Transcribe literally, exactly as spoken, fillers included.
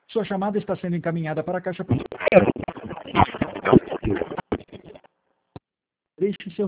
Sua chamada está sendo encaminhada para a caixa. Deixe seu